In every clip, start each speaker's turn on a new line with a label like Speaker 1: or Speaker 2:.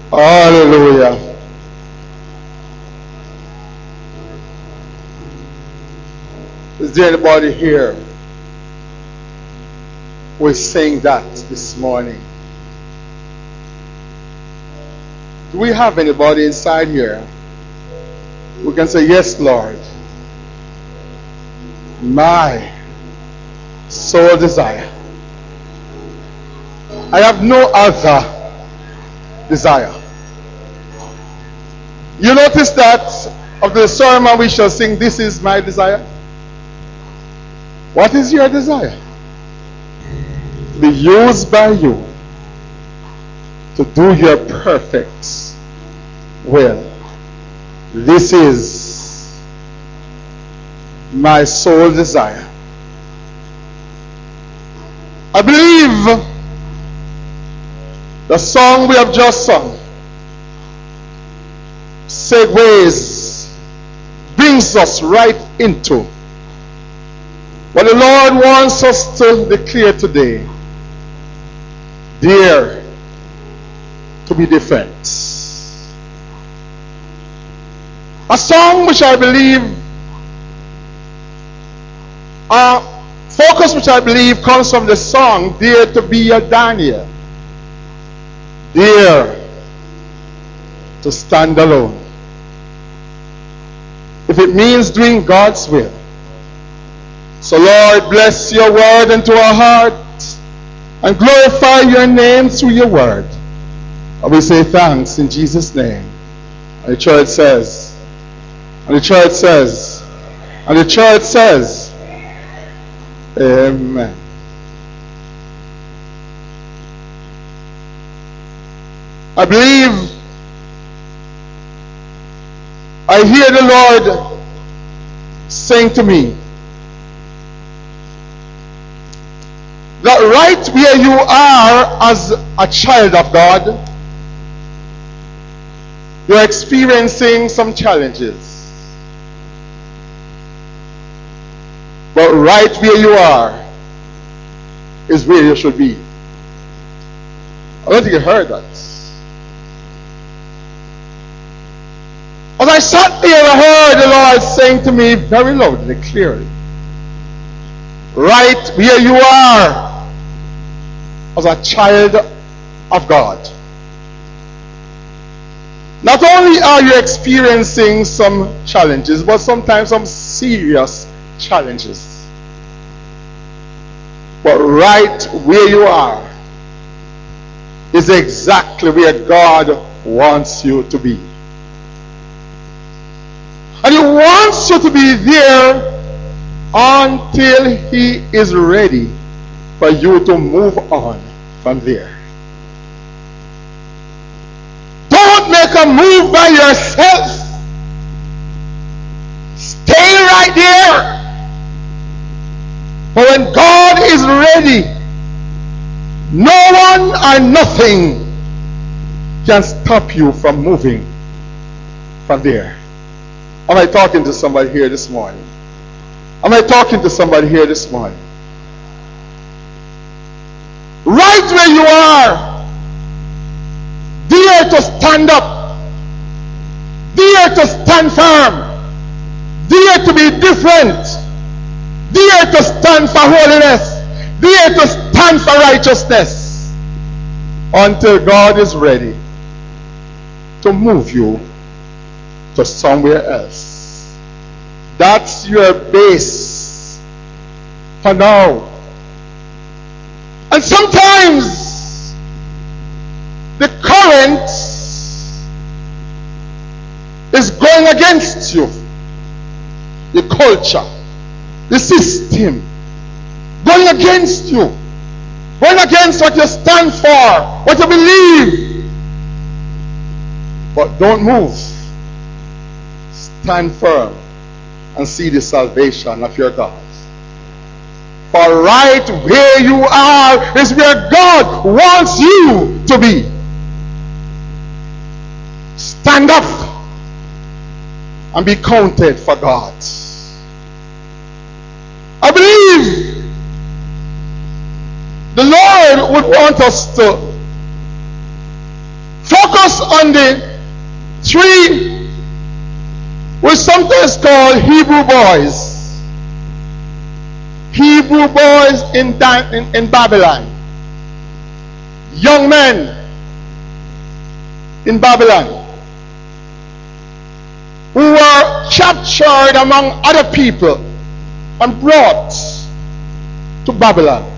Speaker 1: Hallelujah. Is there anybody here who is saying that this morning? Do we have anybody inside here who can say, yes, Lord, my sole desire, I have no other desire. You notice that of the sermon we shall sing, this is my desire. What is your desire? To be used by you to do your perfect will. This is my sole desire. I believe the song we have just sung segues, brings us right into what the Lord wants us to declare today. Dare to be different. A song which I believe, focus which I believe comes from the song, Dare to be a Daniel. Dare to stand alone. If it means doing God's will. So Lord, bless your word into our hearts and glorify your name through your word. And we say thanks in Jesus' name. And the church says, and the church says, and the church says, amen. I believe I hear the Lord saying to me that right where you are as a child of God, you're experiencing some challenges. But right where you are is where you should be. I don't think you heard that. As I sat there, I heard the Lord saying to me very loudly, clearly, right where you are as a child of God. Not only are you experiencing some challenges, but sometimes some serious challenges. But right where you are is exactly where God wants you to be. And he wants you to be there until he is ready for you to move on from there. Don't make a move by yourself. Stay right there. But when God is ready, no one or nothing can stop you from moving from there. Am I talking to somebody here this morning? Am I talking to somebody here this morning? Right where you are, dare to stand up, dare to stand firm, dare to be different, dare to stand for holiness, dare to stand for righteousness until God is ready to move you to somewhere else. That's your base for now. And sometimes the current is going against you. The culture, the system, going against you, going against what you stand for, what you believe. But don't move. Stand firm and see the salvation of your God. For right where you are is where God wants you to be. Stand up and be counted for God. I believe the Lord would want us to focus on the three we sometimes call Hebrew boys. Hebrew boys in Babylon. Young men in Babylon who were captured among other people and brought to Babylon.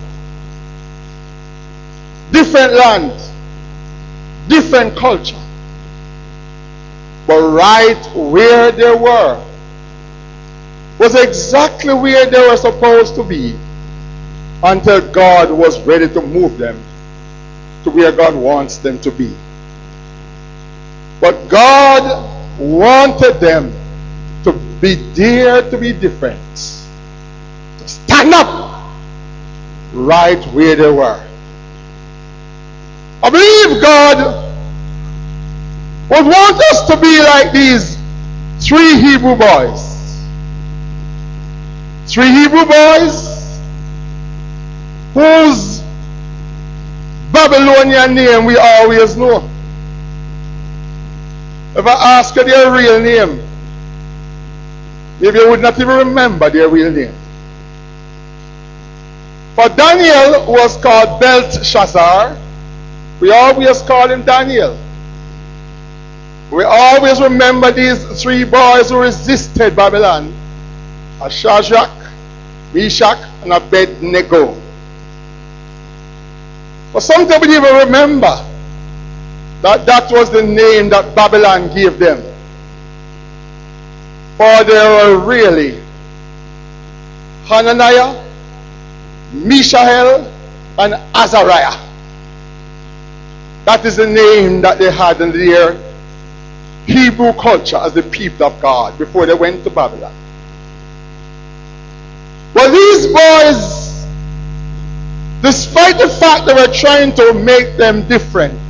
Speaker 1: Different land, different culture. But right where they were was exactly where they were supposed to be until God was ready to move them to where God wants them to be. But God wanted them to be there, to be different, to stand up right where they were. I believe God would want us to be like these three Hebrew boys. Three Hebrew boys whose Babylonian name we always know. If I ask you their real name, maybe you would not even remember their real name. For Daniel was called Belteshazzar. We always call him Daniel. We always remember these three boys who resisted Babylon: Shadrach, Meshach, and Abednego. But sometimes we even remember that that was the name that Babylon gave them. For they were really Hananiah, Mishael, and Azariah. That is the name that they had in their Hebrew culture as the people of God before they went to Babylon. Well, these boys, despite the fact they were trying to make them different,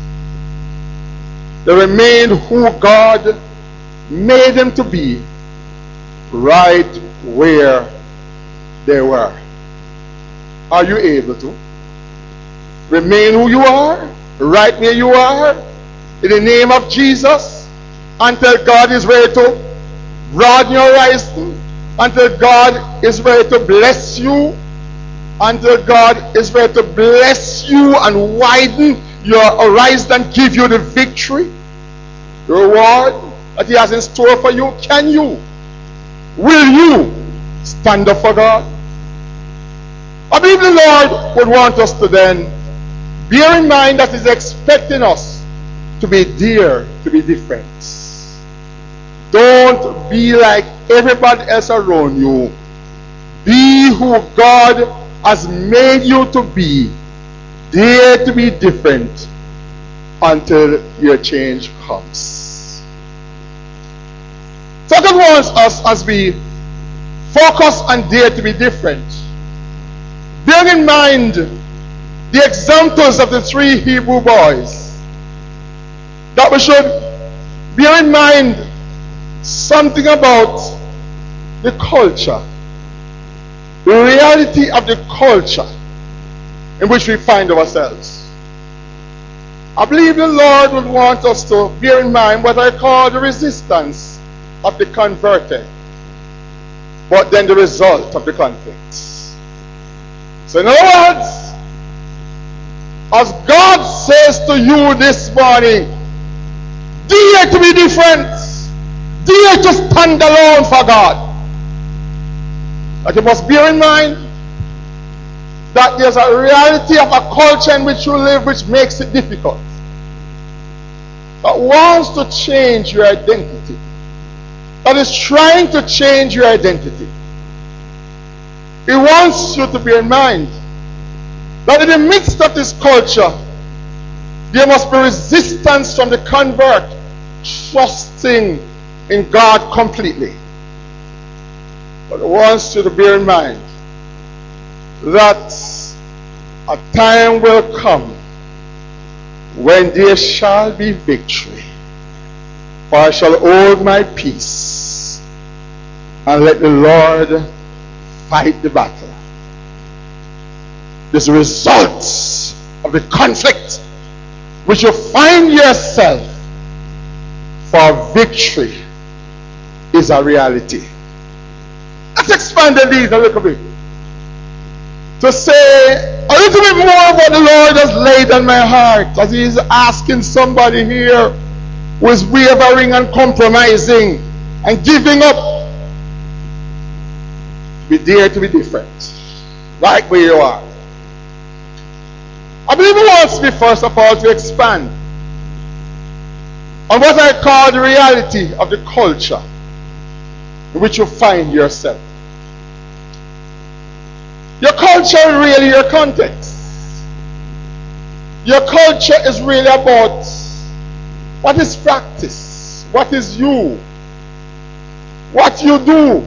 Speaker 1: they remained who God made them to be right where they were. Are you able to remain who you are, right where you are, in the name of Jesus, until God is ready to broaden your horizon, until God is ready to bless you, until God is ready to bless you and widen your horizon and give you the victory, the reward that He has in store for you? Can you? Will you stand up for God? I believe the Lord would want us to then bear in mind that He's expecting us to be dear, to be different. Don't be like everybody else around you. Be who God has made you to be. Dare to be different until your change comes. So God wants us, as we focus and dare to be different, bear in mind the examples of the three Hebrew boys, that we should bear in mind something about the culture, the reality of the culture in which we find ourselves. I believe the Lord would want us to bear in mind what I call the resistance of the converted, but then the result of the conflict. So in other words, as God says to you this morning, dare to be different, dare to stand alone for God. But you must bear in mind that there's a reality of a culture in which you live which makes it difficult, that wants to change your identity, that is trying to change your identity. He wants you to bear in mind that in the midst of this culture, there must be resistance from the convert trusting in God completely. But he wants you to bear in mind that a time will come when there shall be victory. For I shall hold my peace and let the Lord fight the battle. This results of the conflict which you find yourself, for victory is a reality. Let's expand the lead a little bit to say a little bit more of what the Lord has laid on my heart, as He is asking somebody here who is wavering and compromising and giving up. Be dare to be different, right where you are. I believe He wants me first of all to expand on what I call the reality of the culture in which you find yourself. Your culture is really your context. Your culture is really about what is practice, what is you, what you do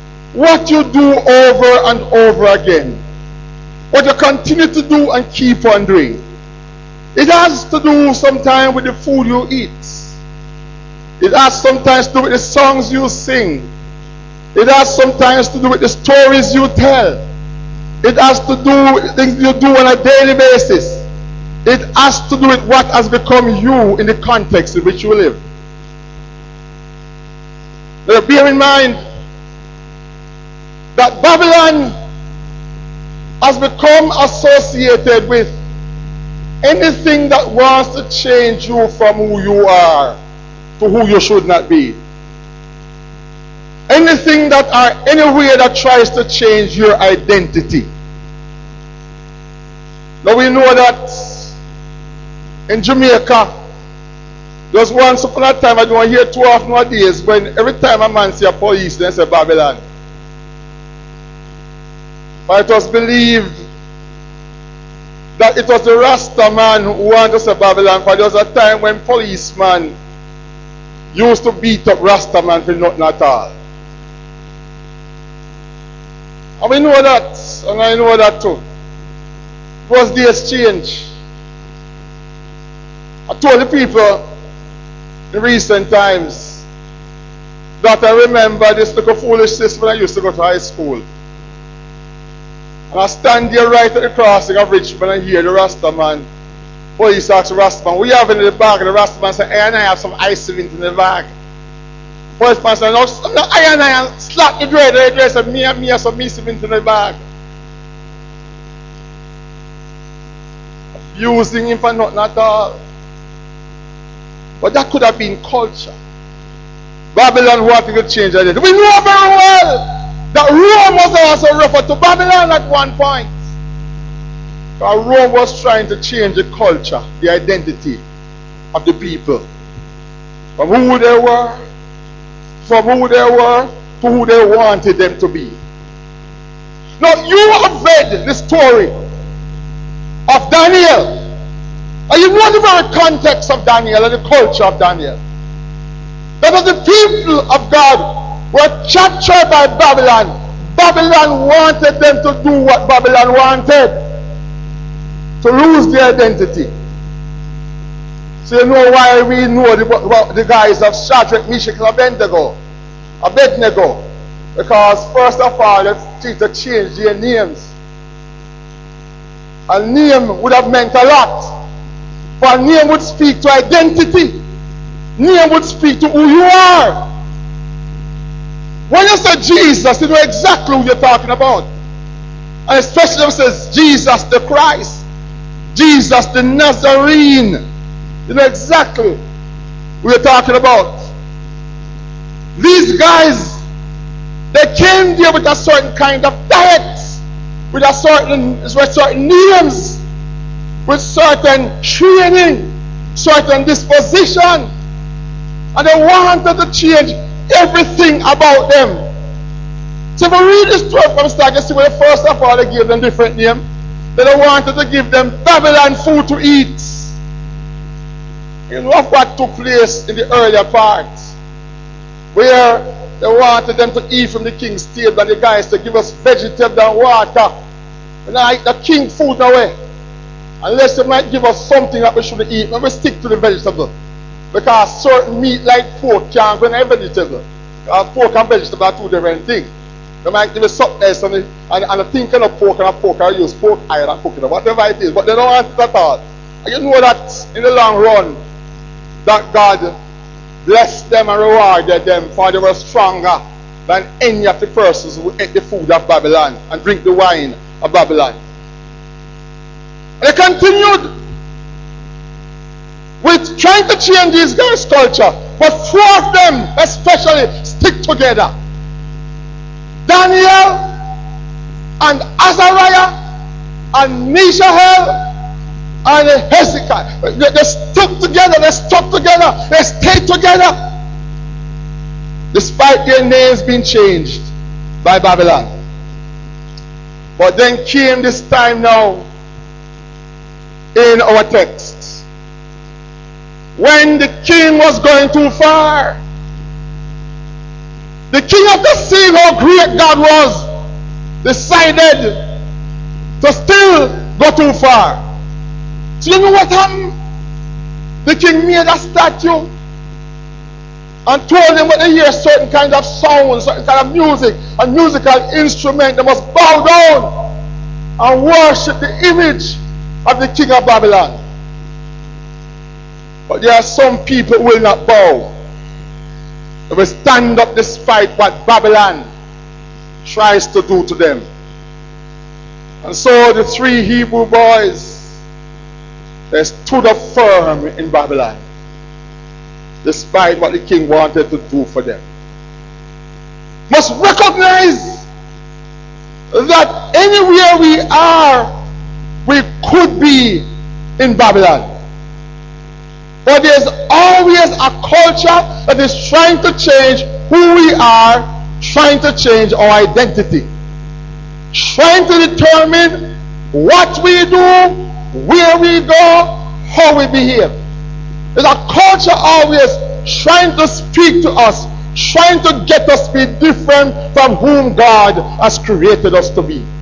Speaker 1: over and over again, what you continue to do and keep on doing. It has to do sometimes with the food you eat. It has sometimes to do with the songs you sing. It has sometimes to do with the stories you tell. It has to do with things you do on a daily basis. It has to do with what has become you in the context in which you live. Now bear in mind that Babylon has become associated with anything that wants to change you from who you are to who you should not be. Anything that or anywhere that tries to change your identity. Now we know that in Jamaica, there's once upon a time, I don't hear too often nowadays, when every time a man see a police, they say Babylon. But it was believed that it was the Rasta man who wanted to say Babylon, for there was a time when policemen used to beat up Rasta man for nothing at all. And we know that, and I know that too. It was the exchange. I told the people in recent times that I remember this little foolishness when I used to go to high school. And I stand there right at the crossing of Richmond and hear the Rasta man. Police ask the Rasta man, what you have in the bag? And the Rasta man said, hey, and I have some ice in the bag. Police man said, no, I slap the dread. The dread said, me have some ice in the bag. Using him for nothing at all. But that could have been culture. Babylon wanted to change identity. We know very well that Rome was also referred to Babylon at one point. But Rome was trying to change the culture, the identity of the people. From who they were to who they wanted them to be. Now you have read the story of Daniel. And you know the very context of Daniel and the culture of Daniel. That as the people of God were captured by Babylon, Babylon wanted them to do what Babylon wanted. To lose their identity. So you know why we know the guys of Shadrach, Meshach, and Abednego. Because first of all, they need to change their names. A name would have meant a lot. For a name would speak to identity. Name would speak to who you are. When you say Jesus, you know exactly who you're talking about. And especially when it says Jesus the Christ, Jesus the Nazarene. You know exactly who you're talking about. These guys, they came there with a certain kind of diet, with certain names, with certain training, certain disposition, and they wanted to change everything about them. So if we read this story from start, you see where first of all they gave them different names. Then they wanted to give them Babylon food to eat. You know what took place in the earlier part, where they wanted them to eat from the king's table, and the guys to give us vegetables and water. And I eat the king food away. Unless they might give us something that we shouldn't eat, and we stick to the vegetable. Because certain meat like pork can't go in a vegetable. Pork and vegetable are two different things. They might give us something else and a thing kind of pork and a pork, I use pork iron and cook it, whatever it is, but they don't want it at all. You know that in the long run, that God blessed them and rewarded them, for they were stronger than any of the persons who ate the food of Babylon and drink the wine of Babylon. And they continued with trying to change these guys' culture, but four of them especially stick together. Daniel and Azariah and Mishael and Hezekiah. They stuck together, they stayed together. Despite their names being changed by Babylon. But then came this time now in our text, when the king was going too far. The king, after seeing how great God was, decided to still go too far. So you know what happened? The king made a statue and told them when they hear certain kind of sound, certain kind of music, a musical instrument, they must bow down and worship the image of the king of Babylon. But there are some people who will not bow. They will stand up despite what Babylon tries to do to them. And so the three Hebrew boys, they stood up firm in Babylon, despite what the king wanted to do for them. Must recognize that anywhere we are, we could be in Babylon. But there's always a culture that is trying to change who we are, trying to change our identity, trying to determine what we do, where we go, how we behave. There's a culture always trying to speak to us, trying to get us to be different from whom God has created us to be.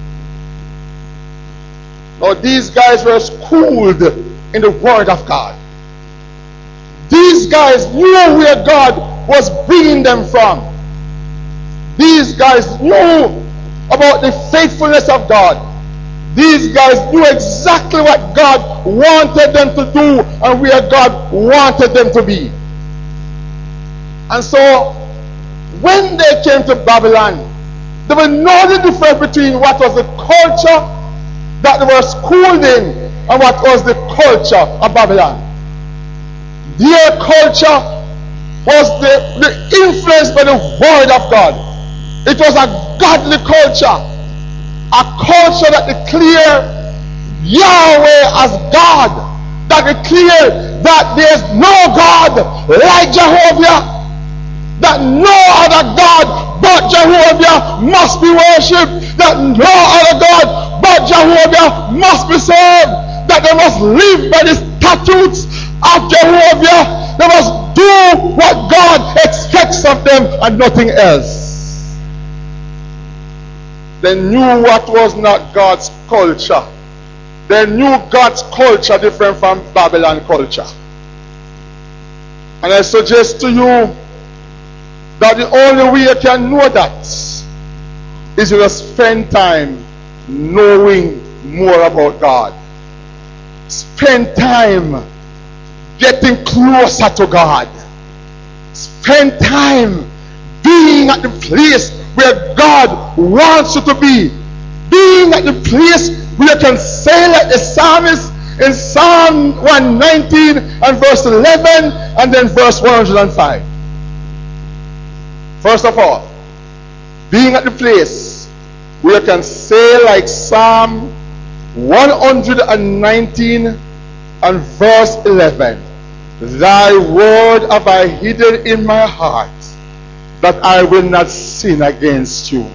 Speaker 1: Now these guys were schooled in the Word of God. These guys knew where God was bringing them from. These guys knew about the faithfulness of God. These guys knew exactly what God wanted them to do and where God wanted them to be. And so, when they came to Babylon, they will know the difference between what was the culture that they were schooled in and what was the culture of Babylon. Their culture was the influence by the Word of God. It was a godly culture. A culture that declared Yahweh as God. That declared that there's no God like Jehovah. That no other God but Jehovah must be worshipped. That no other God but Jehovah must be served. That they must live by the statutes of Jehovah. They must do what God expects of them and nothing else. They knew what was not God's culture. They knew God's culture different from Babylon culture. And I suggest to you that the only way you can know that is to spend time knowing more about God. Spend time getting closer to God. Spend time being at the place where God wants you to be. Being at the place where you can say like the psalmist in Psalm 119 and verse 11 and then verse 105. First of all, being at the place where you can say like Psalm 119 and verse 11, Thy word have I hidden in my heart, that I will not sin against you.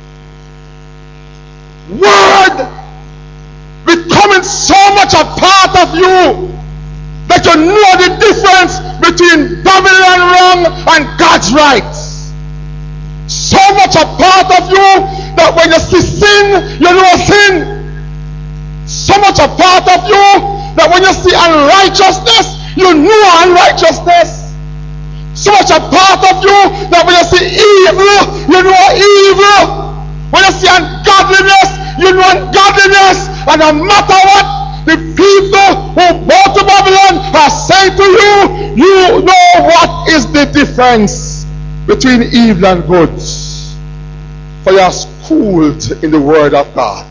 Speaker 1: Word becoming so much a part of you that you know the difference between Babylon wrong and God's right. So much a part of you that when you see sin, you know sin. So much a part of you that when you see unrighteousness, you know unrighteousness. So much a part of you that when you see evil, you know evil. When you see ungodliness, you know ungodliness. And no matter what, The people who bought to Babylon are saying to you, you know what is the difference between evil and good. For you are schooled in the word of God.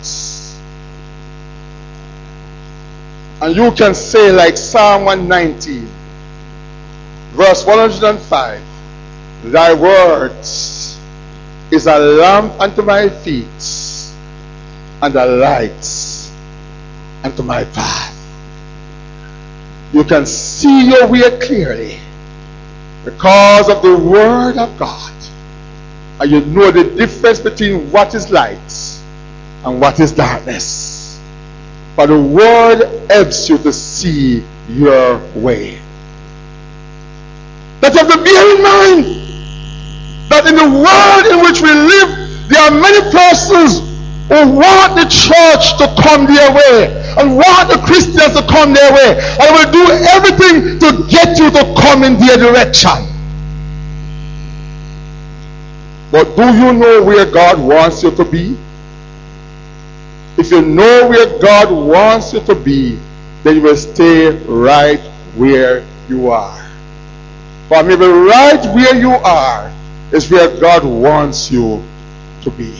Speaker 1: And you can say like Psalm 119, verse 105, thy words is a lamp unto my feet and a light unto my path. You can see your way clearly because of the word of God. And you know the difference between what is light and what is darkness. But the word helps you to see your way. That you have to bear in mind that in the world in which we live, there are many persons who want the church to come their way and want the Christians to come their way, and will do everything to get you to come in their direction. But do you know where God wants you to be? If you know where God wants you to be, then you will stay right where you are. For maybe right where you are is where God wants you to be.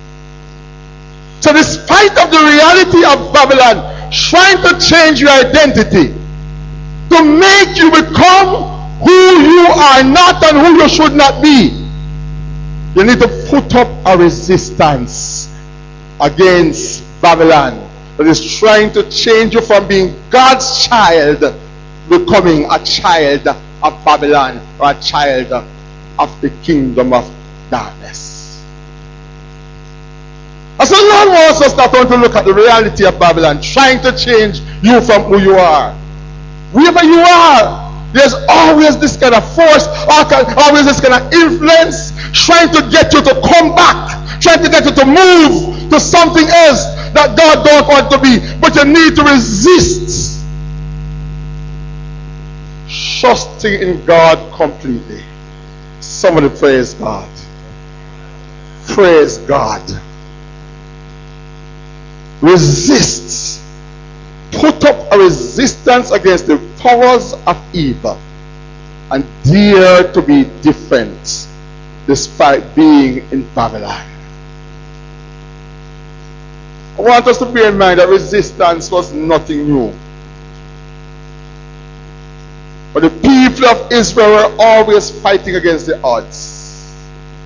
Speaker 1: So despite of the reality of Babylon trying to change your identity, to make you become who you are not and who you should not be, you need to put up a resistance against Babylon that is trying to change you from being God's child becoming a child of Babylon or a child of the kingdom of darkness. And so Lord wants us not only to look at the reality of Babylon trying to change you from who you are. Wherever you are, there's always this kind of force, always this kind of influence trying to get you to come back, trying to get you to move to something else that God don't want to be. But you need to resist, trusting in God completely. Somebody praise God. Praise God. Resist. Put up a resistance against the powers of evil and dare to be different despite being in Babylon. I want us to bear in mind that resistance was nothing new. But the people of Israel were always fighting against the odds.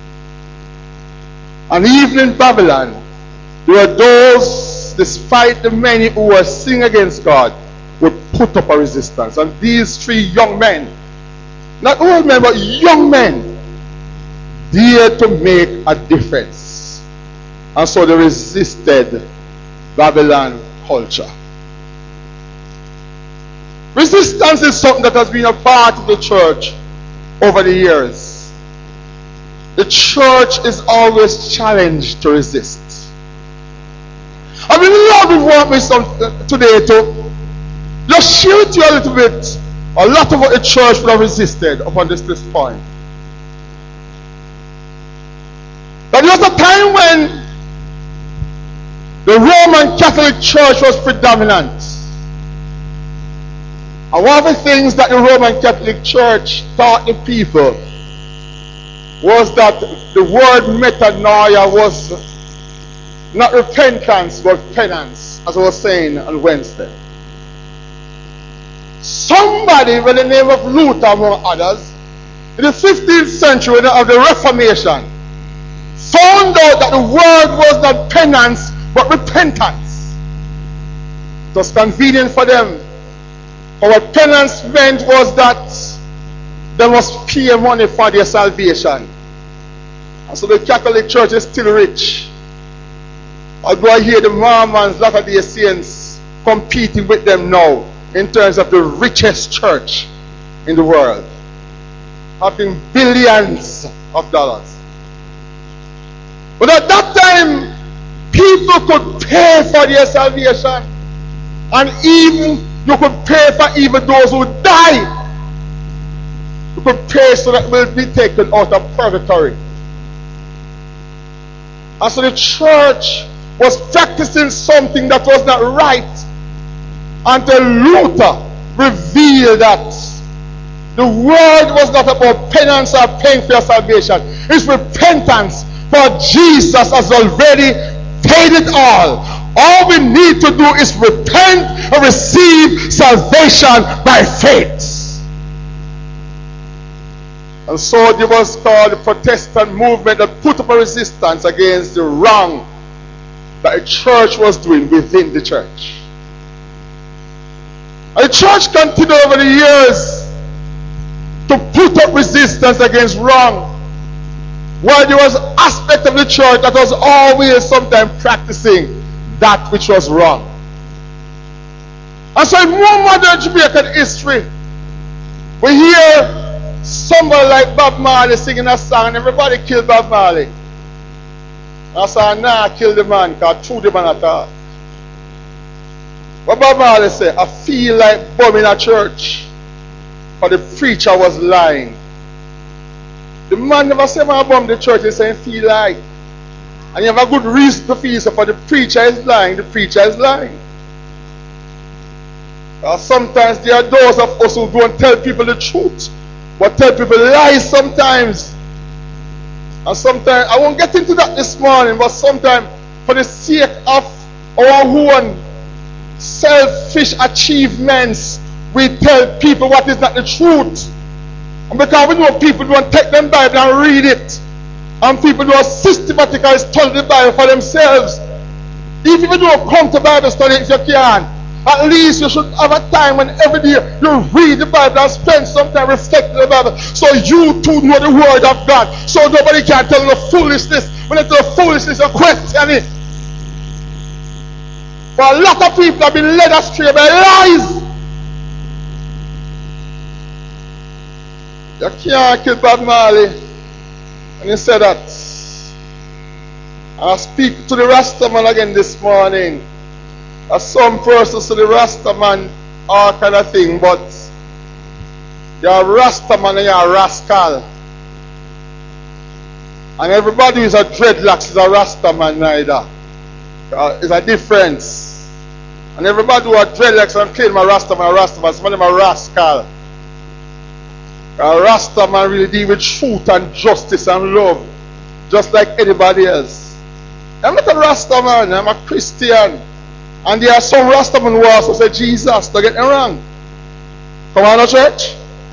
Speaker 1: And even in Babylon, there were those, despite the many who were sinning against God, would put up a resistance. And these three young men, not old men, but young men, dared to make a difference. And so they resisted Babylon culture. Resistance is something that has been a part of the church over the years. The church is always challenged to resist. I mean, the Lord would want me today to just share with you a little bit, a lot of what the church would have resisted upon this point. But there was a time when the Roman Catholic Church was predominant. And one of the things that the Roman Catholic Church taught the people was that the word metanoia was not repentance but penance, as I was saying on Wednesday. Somebody by the name of Luther, among others, in the 15th century of the Reformation, found out that the word was not penance but repentance. It was convenient for them. But what penance meant was that they must pay money for their salvation. And so the Catholic Church is still rich. Although I hear the Mormons, Latter-day Saints competing with them now in terms of the richest church in the world, having billions of dollars. But at that time, people could pay for their salvation, and even you could pay for even those who die. You could pay so that will be taken out of purgatory. And so the church was practicing something that was not right. until Luther revealed that the word was not about penance or paying for your salvation. It's repentance, for Jesus has already paid it all. All we need to do is repent and receive salvation by faith. And so there was called the Protestant movement that put up a resistance against the wrong that the church was doing within the church. And the church continued over the years to put up resistance against wrong, while there was aspect of the church that was always sometimes practicing that which was wrong. And so in more modern Jamaican history, we hear somebody like Bob Marley singing a song and everybody killed Bob Marley. I said, nah, kill the man, because threw the man at all. What Bob Marley said, I feel like bombing a church, but the preacher was lying. The man never said, I bomb the church, he said, feel like. And you have a good reason to feel so, for the preacher is lying, the preacher is lying. Sometimes there are those of us who don't tell people the truth, but tell people lies sometimes. And sometimes, I won't get into that this morning, but sometimes for the sake of our own selfish achievements, we tell people what is not the truth. And because we know people don't take them Bible and read it, and people don't systematically study the Bible for themselves. If you don't come to Bible study, if you can, at least you should have a time when every day you read the Bible and spend some time reflecting the Bible, so you too know the word of God, so nobody can tell you the foolishness. When it's the foolishness, you question it. But a lot of people have been led astray by lies. You can't kill Bob Marley. And he said that. I speak to the Rastaman again this morning. As some persons to the Rastaman, all kind of thing, but you're a Rastaman and you're a rascal. And everybody who is a dreadlocks is a Rastaman neither. It's a difference. And everybody who are dreadlocks and claim a Rastaman, some of them are rascal. A Rastaman really deal with truth and justice and love, just like anybody else. I'm not a Rastaman, I'm a Christian. And there are some Rastaman who also say Jesus, don't get me wrong. Come on, church.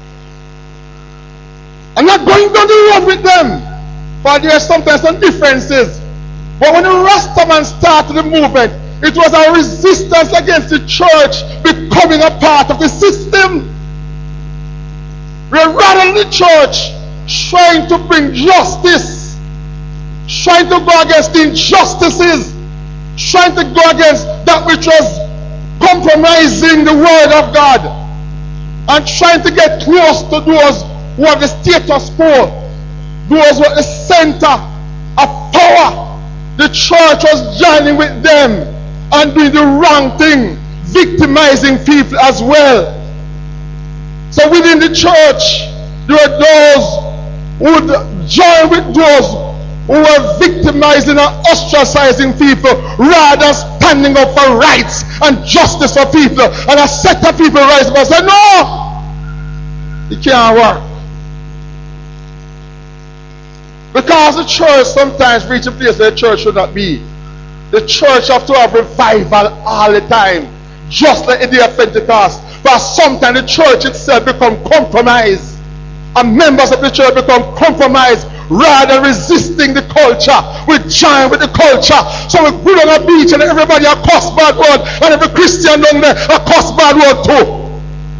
Speaker 1: I'm not going down the road with them, but there are sometimes some differences. But when the Rastaman started the movement, it was a resistance against the church becoming a part of the system. We're rather in the church trying to bring justice, trying to go against the injustices, trying to go against that which was compromising the word of God, and trying to get close to those who have the status quo, those who are the center of power. The church was joining with them and doing the wrong thing, victimizing people as well. So within the church, there are those who would join with those who are victimizing and ostracizing people, rather standing up for rights and justice for people. And a set of people rise up and say, no, it can't work. Because the church sometimes reaches a place where the church should not be. The church have to have revival all the time, just like the day of Pentecost. But sometimes the church itself become compromised, and members of the church become compromised, rather resisting the culture. We join with the culture. So we put on a beach and everybody a cuss bad word, and every Christian down there a cuss bad word too.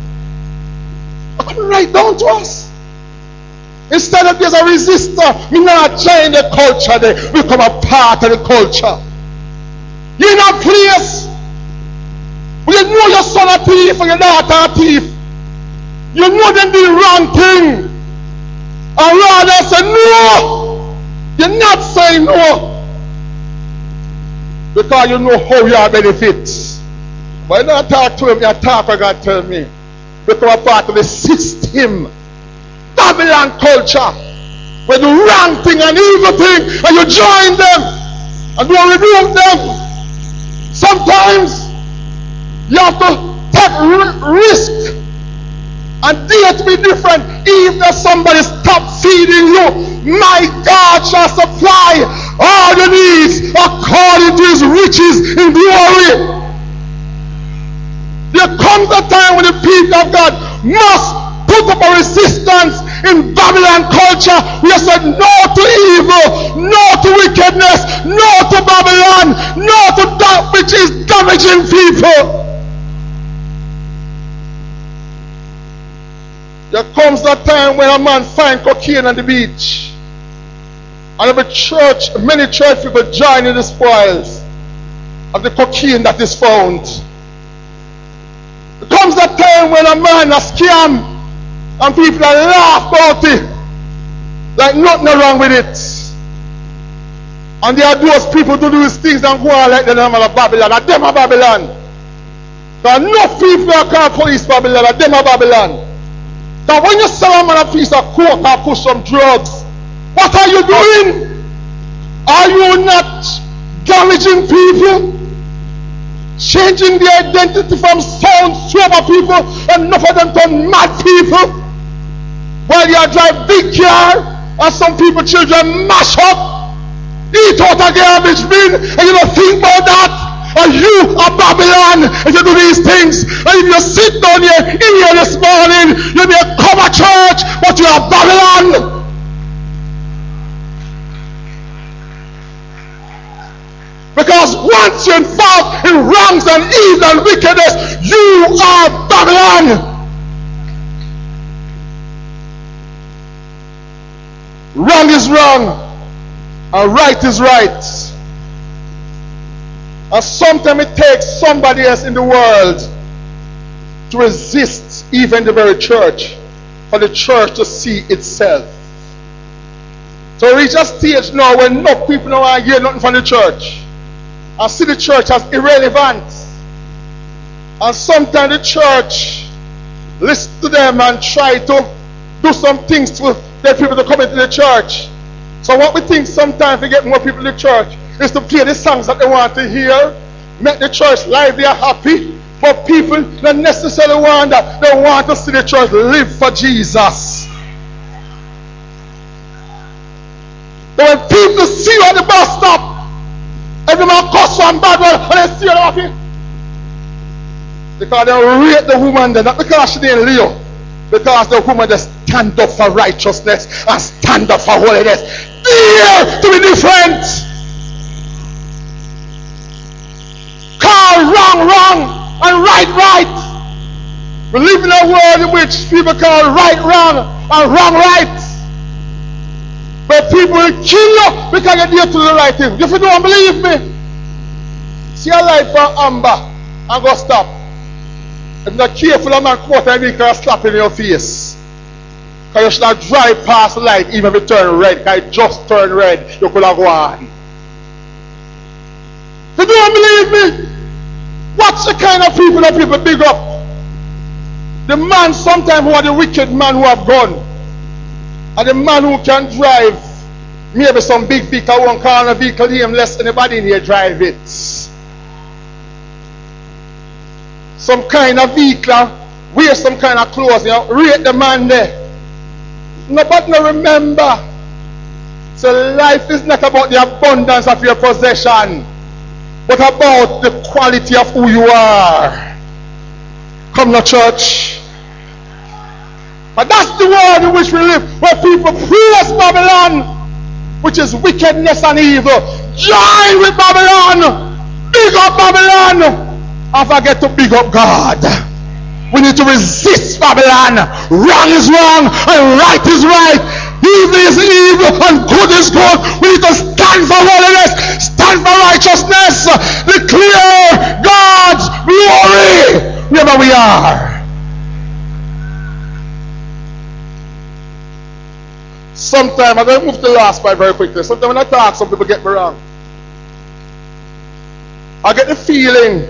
Speaker 1: I come right down to us. Instead of there's a resistor, we now join the culture, they become a part of the culture. You're in a place where you know your son a thief or your daughter a thief. You know them do the wrong thing, and rather say no. You're not saying no, because you know how you are benefits. But you don't talk to him, you talk what God tell me. Become a part of the system. Babylon culture, where the wrong thing and evil thing, and you join them and don't rebuke them. Sometimes you have to take risk and dare to be different. Even if somebody stop feeding you, my God shall supply all your needs according to his riches in glory. There comes a time when the people of God must put up a resistance in Babylon culture. We have said no to evil, no to wickedness, no to Babylon, no to that which is damaging people. There comes a time when a man finds cocaine on the beach, and every church, many church people join in the spoils of the cocaine that is found. There comes a time when a man a scam and people laugh about it like nothing wrong with it. And there are those people who do these things and go on like the name of Babylon. And them are Babylon. There are no people who call police Babylon. And them are Babylon. That when you sell a man a piece of coke or push some drugs, what are you doing? Are you not damaging people? Changing the identity from sound sober people and enough of them to mad people? While you drive big car and some people children mash up, eat out a garbage bin, and you don't think about that. And you are Babylon if you do these things. And if you sit down here in here this morning, you'll be a cover church, but you are Babylon. Because once you're involved in wrongs and evil and wickedness, you are Babylon. Wrong is wrong, and right is right. And sometimes it takes somebody else in the world to resist even the very church, for the church to see itself. So reach a stage now when no people don't want to hear nothing from the church, and see the church as irrelevant. And sometimes the church listen to them and try to do some things to get people to come into the church. So what we think sometimes to get more people to the church is to play the songs that they want to hear, make the church lively and happy, but people don't necessarily want that. They want to see the church live for Jesus. But when people see you at the bus stop, every man cuss one bad one, and they see you happy. Because they rate the woman there, not because she didn't Leo, because the woman just stand up for righteousness and stand up for holiness. Dare to be different. Call wrong wrong and right right. We live in a world in which people call right wrong and wrong right. But people will kill you because you dare to do the right thing. If you don't believe me, see a light for amber and go stop. If you're not careful, a man quarter a vehicle and slap in your face. Because you should not drive past the light even if it turn red. Because it just turned red, you could have gone. If you don't believe me, watch the kind of people that people big up. The man sometimes who are the wicked man who have gone. And the man who can drive maybe some big vehicle, one car and a vehicle here, less anybody in here drive it. Some kind of vehicle, wear some kind of clothes, you know, rate the man there. Nobody no remember. So life is not about the abundance of your possession, but about the quality of who you are. Come to church. But that's the world in which we live, where people praise Babylon, which is wickedness and evil. Join with Babylon. Big up Babylon. And forget to big up God. We need to resist Babylon. Wrong is wrong and right is right. Evil is evil and good is good. We need to stand for holiness, stand for righteousness, declare God's glory wherever we are. Sometimes, I'm going to move to the last part very quickly. Sometimes when I talk, some people get me wrong. I get the feeling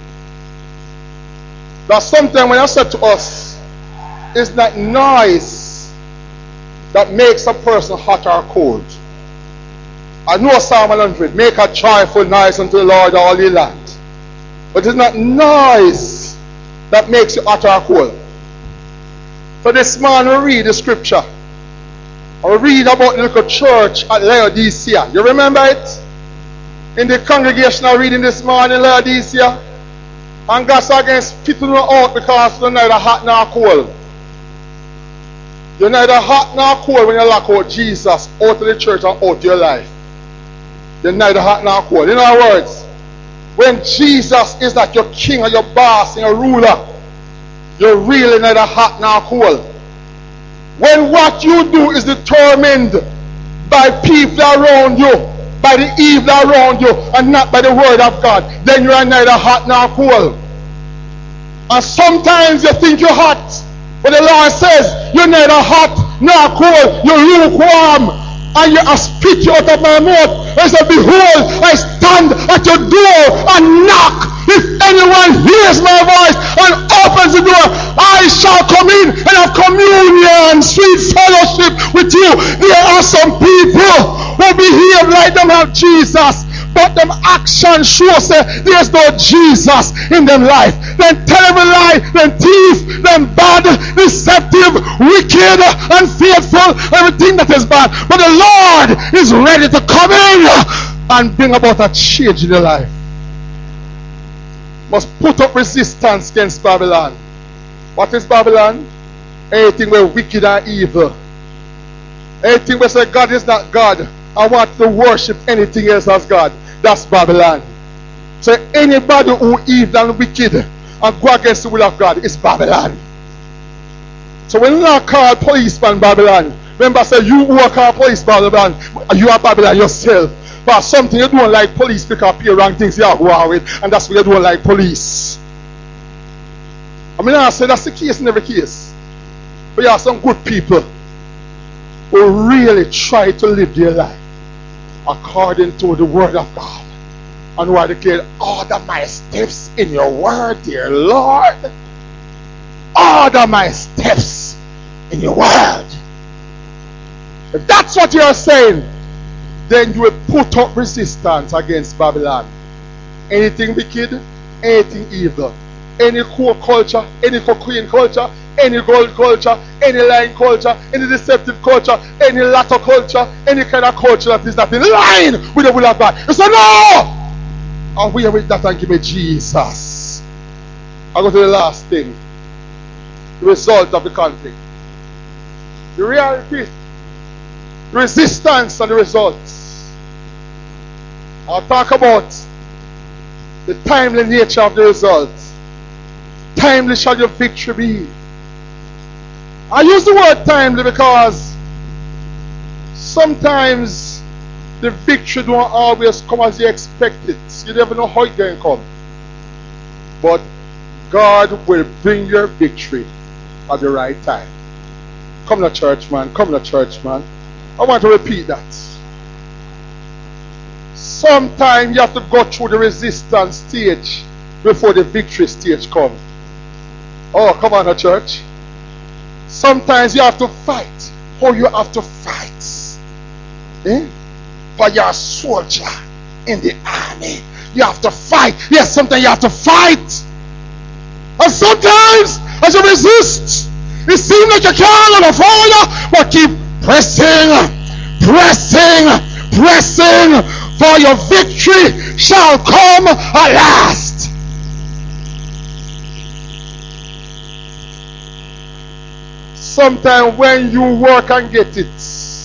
Speaker 1: that sometimes when I said to us, it's not noise that makes a person hot or cold. I know Psalm 100, make a joyful noise unto the Lord all ye land. But it's not noise that makes you hot or cold. So this morning we read the scripture. We read about the little church at Laodicea. You remember it? In the congregation I reading this morning, Laodicea. And God's against fitting you out because you're neither hot nor cold. You're neither hot nor cold when you lock out Jesus out of the church and out of your life. You're neither hot nor cold. In other words, when Jesus is not your king or your boss and your ruler, you're really neither hot nor cold. When what you do is determined by people around you, by the evil around you, and not by the word of God, then you are neither hot nor cold. And sometimes you think you're hot, but the Lord says you're neither hot nor cold, you're lukewarm. And you spit you out of my mouth. I said, behold, I stand at your door and knock. If anyone hears my voice and opens the door, I shall come in and have communion, sweet fellowship with you. There are some people who behave like them have Jesus, but them actions shows there's no Jesus in them life. Them terrible lie, them thief, them bad, deceptive, wicked, unfaithful, everything that is bad. But the Lord is ready to come in and bring about a change in your life. Must put up resistance against Babylon. What is Babylon? Anything where wicked and evil. Anything where say God is not God. I want to worship anything else as God. That's Babylon. So anybody who evil and wicked and go against the will of God is Babylon. So when you call policeman Babylon, remember I say you who are called police Babylon, you are Babylon yourself. But something you don't like police because you wrong things you are going with, and that's why you don't like police. I mean I say that's the case in every case. But you have some good people who really try to live their life according to the word of God. And who are declared, order my steps in your word, dear Lord. Order my steps in your word. If that's what you're saying, then you will put up resistance against Babylon. Anything wicked, anything evil, any cool culture, any cocaine culture, any gold culture, any lying culture, any deceptive culture, any latter culture, any kind of culture that is not in line with the will of God. You say no! And we are with that and give me Jesus. I go to the last thing. The result of the conflict. The reality. The resistance and the results. I'll talk about the timely nature of the results. Timely shall your victory be. I use the word timely because sometimes the victory don't always come as you expect it. You never know how it's going to come. But God will bring your victory at the right time. Come to church, man. Come to church, man. I want to repeat that. Sometimes you have to go through the resistance stage before the victory stage comes. Oh, come on, church. Sometimes you have to fight. Oh, you have to fight. For you're a soldier in the army. You have to fight. Yes, sometimes you have to fight. And sometimes, as you resist, it seems like you can't on the fire, but keep pressing, pressing, pressing, for your victory shall come at last. Sometimes when you work and get it,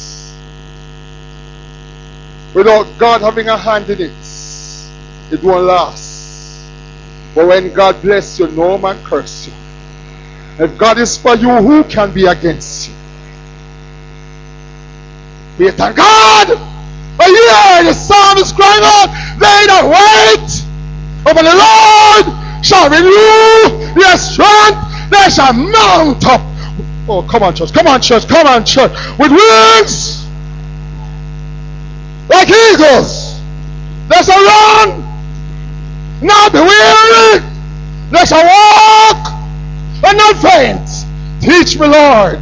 Speaker 1: without God having a hand in it, it won't last. But when God bless you, no man curse you. If God is for you, who can be against you? We thank God. But yeah, the psalmist crying out, they that wait upon the Lord shall renew their strength. They shall mount up. Oh, come on, church. Come on, church. Come on, church. With wings like eagles. They shall run, not be weary. They shall walk and not faint. Teach me, Lord.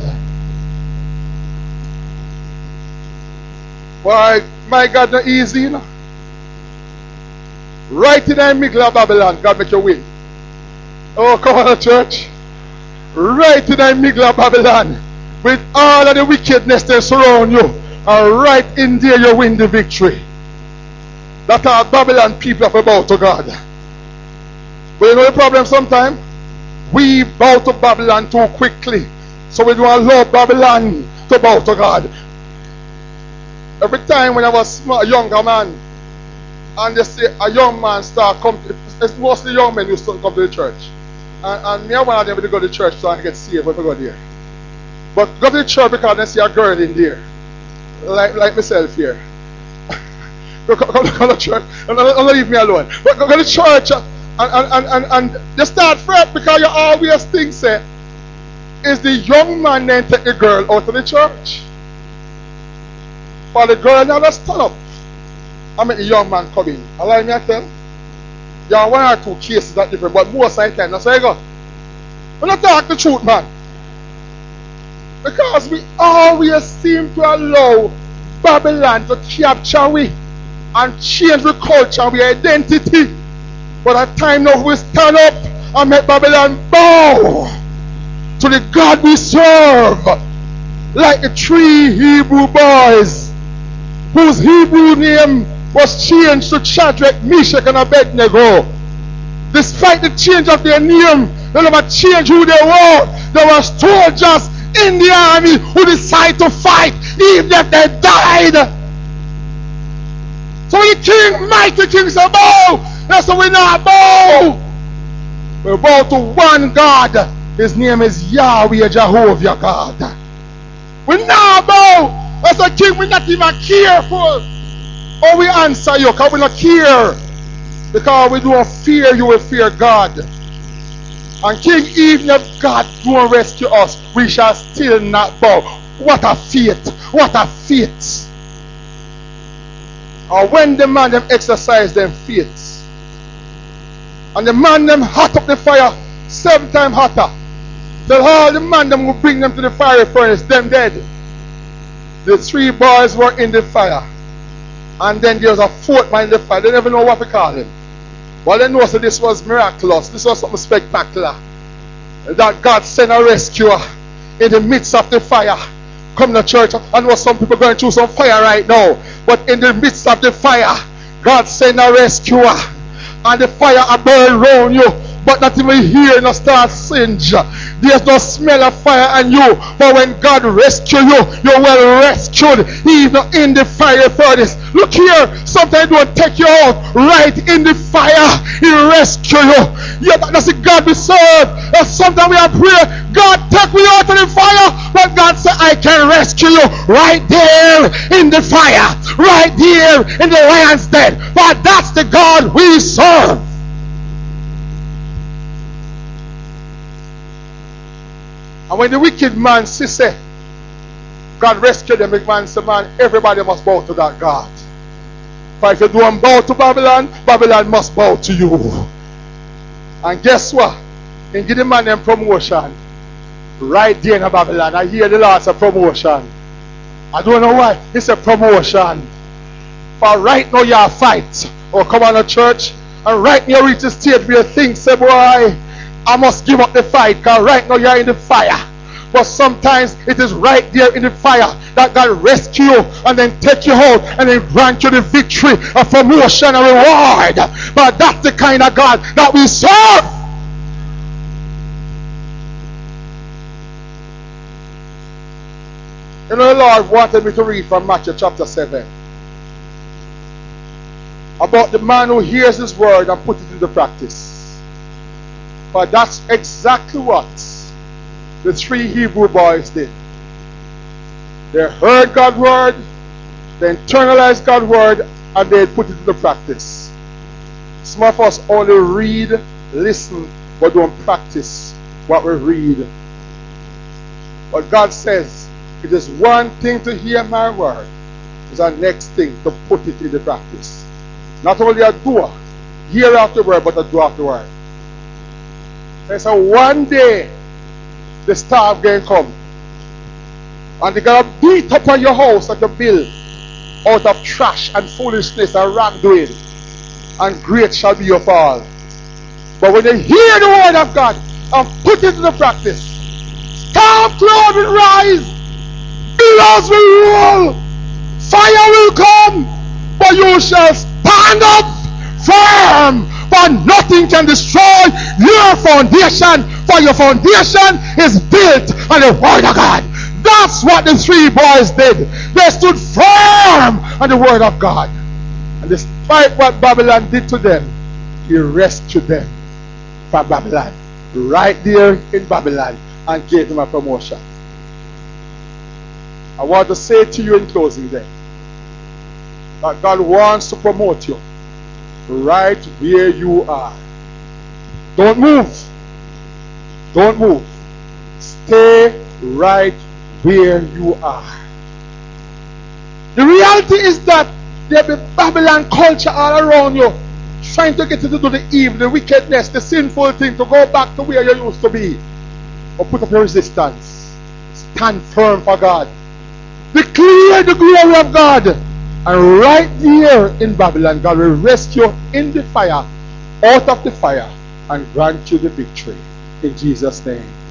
Speaker 1: Why, my God, not easy, you know. Right in the middle of Babylon, God make you win. Oh, come on, church. Right in the middle of Babylon, with all of the wickedness that surround you, and right in there you win the victory. That our Babylon people have about to God. But you know the problem sometimes? We bow to Babylon too quickly. So we don't allow Babylon to bow to God. Every time when I was a younger man, and they say a young man start come to, it's mostly young men who still come to the church. And me and one of them to go to the church so I get saved when I go there. But go to the church because they see a girl in there. Like myself here. Go to church. Don't leave me alone. But go to church and they start fret because you always think say, is the young man then take the girl out of the church? For the girl now let's stand up. I make the young man come in. Allow me to tell. There are one or two cases that different, but most of the time, that's how you go. We're not talking the truth, man. Because we always seem to allow Babylon to capture we and change the culture and the identity. But at time now we stand up and make Babylon bow to the God we serve. Like the 3 Hebrew boys whose Hebrew name was changed to Shadrach, Meshach, and Abednego. Despite the change of their name, they never changed who they were. They were soldiers in the army who decided to fight even if they died. So the king, mighty king, said, bow. That's why we not bow. We bow to one God. His name is Yahweh Jehovah God. We not bow. That's the king, we not even careful. Or we answer you because we not care. Because we don't fear you, we fear God. And King, even if God don't rescue us, we shall still not bow. What a faith. What a faith. Or when the man them exercise them faith. And the man them hot up the fire 7 times hotter. Till all the man them will bring them to the fiery furnace, them dead. The 3 boys were in the fire. And then there was a 4th man in the fire. They never know what to call him. But they know that this was miraculous. This was something spectacular. That God sent a rescuer in the midst of the fire. Come to church. I know some people going through some fire right now. But in the midst of the fire, God sent a rescuer. And the fire will burn around you. But not even here no start singe. There's no smell of fire on you. But when God rescue you, you're well rescued. Even in the fire furnace. Look here. Sometimes He don't take you out. Right in the fire. He rescue you. Yeah, that's the God we serve. And sometimes we are praying, God take me out of the fire. But God said, I can rescue you. Right there in the fire. Right there in the lion's den. But that's the God we serve. And when the wicked man says, God rescued them, the man said, man, everybody must bow to that God. But if you don't bow to Babylon, Babylon must bow to you. And guess what? He give the man them promotion. Right there in Babylon. I hear the Lord say promotion. I don't know why. It's a promotion. For right now you fight. Or come on to church. And right now you reach the stage where you think, say, boy, I must give up the fight because right now you're in the fire. But sometimes it is right there in the fire that God rescue you and then take you out and then grant you the victory, a promotion, a reward. But that's the kind of God that we serve. You know, the Lord wanted me to read from Matthew chapter 7 about the man who hears His word and puts it into practice. But that's exactly what the 3 Hebrew boys did. They heard God's word, they internalized God's word, and they put it into practice. Some of us only read, listen, but don't practice what we read. But God says, it is one thing to hear my word, it's the next thing to put it into practice. Not only a doer, hear after word, but a doer after word. They say one day the storm going to come. And they're going to beat up on your house that you build out of trash and foolishness and wrongdoing. And great shall be your fall. But But when you hear the word of God and put it into practice, storm cloud will rise, billows will roll, fire will come, but you shall stand up firm, for nothing can destroy your foundation, for your foundation is built on the word of God. That's what the three boys did. They stood firm on the word of God. And despite what Babylon did to them, he rescued them from Babylon, right there in Babylon, and gave them a promotion. I want to say to you in closing then, that God wants to promote you right where you are. Don't move. Don't move. Stay right where you are. The reality is that there will be Babylon culture all around you, trying to get you to do the evil, the wickedness, the sinful thing, to go back to where you used to be. But put up your resistance. Stand firm for God. Declare the glory of God. And right there in Babylon, God will rescue in the fire, out of the fire, and grant you the victory. In Jesus' name.